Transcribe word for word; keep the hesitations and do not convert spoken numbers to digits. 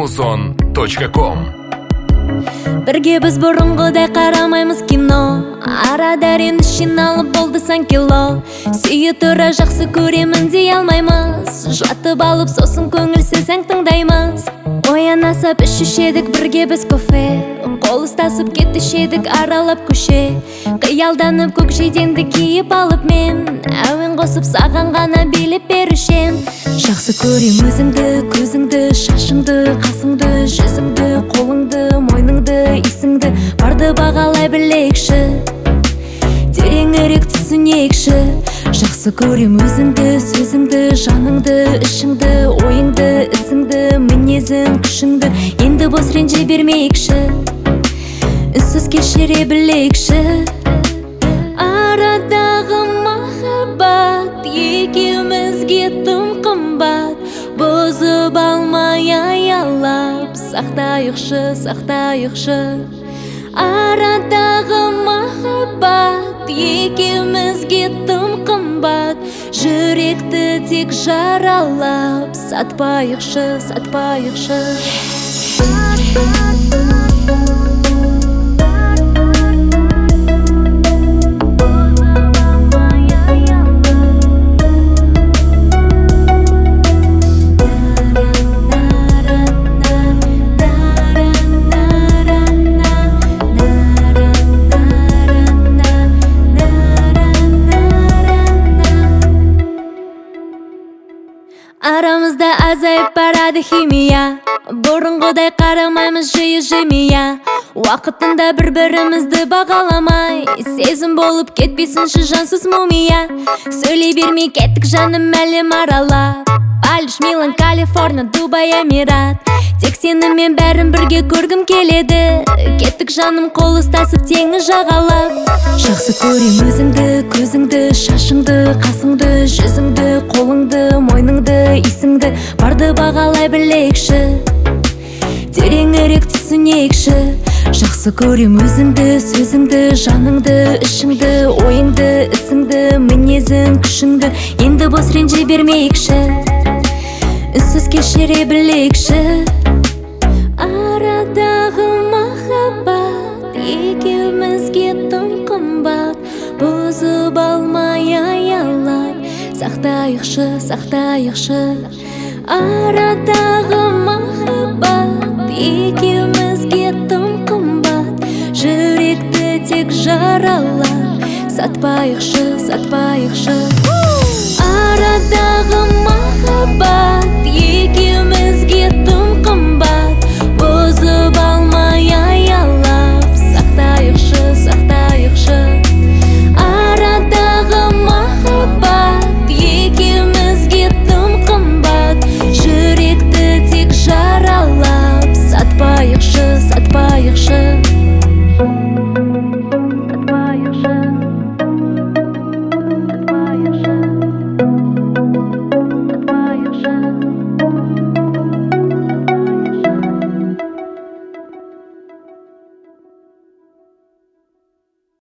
музон точка ком. Бірге біз бұрынғыдай қарамаймыз кино, арада реніш жиналып болды сан кило. Сүйе тұра жақсы көремін дей алмаймыз, жатып алып сосын көңілсіз ән тыңдаймыз. Ояна сап ішушедік бірге біз кофе, қол ұстасып кетушедік аралап көше. Қиялданып көкжиденді киіп алып мен, әуен қосып саған ғана билеп берушем. Жақсы көрем өзіңді, көзіңді, шашыңды, қасыңды, жүзіңді, қолыңды, мойныңды, исіңді, барды бағалай білейікші, тереңірек түсінейікші. Жақсы көрем өзіңді, сөзіңді, жаныңды, ішіңді, ойыңды, ісіңді, мінезің, күшіңді, енді бос ренже бермейікші, үнсіз кешіре білейікші. Арадағы махаббат екеумізге тым қымбат, бұзып алмай аялап сақтайықшы, сақтайықшы. Арадағы махаббат екеумізге тым қымбат, жүректі тек жаралап сатпайықшы, сатпайықшы. Арамызда азайып барады химия, бұрынғыдай қарамаймыз жиі жымия. Уақытында бір-бірімізді бағаламай, сезім болып кетпесінші жансыз мумия. Сөйлей бермей кеттік жаным әлем аралап, Париж, Милан, Калифорния, Дубай, Эмират. Тек сені мен бәрін бірге көргім келеді, кеттік жаным қол ұстасып теңіз жағалап. Жақсы көрем өзіңді, көзіңді, шашыңды, қасыңды, жүзіңді, қолыңды, мойныңды, исіңді, барды бағалай білейікші, тереңірек түсінейікші. Жақсы көрем өзіңді, сөзіңді, жаныңды, ішіңді, ойыңды, ісіңді, мінезің, күшіңді, енді бос ренже бермейікші, үнсіз кешіре білейікші. Арадағы махаббат екеумізге тым қымбат, бұзып алмай аялап сақтайықшы, сақтайықшы. Арадағы махаббат екеумізге тым қымбат, жүректі тек жаралап сатпайықшы, сатпайықшы. Арадағы махаббат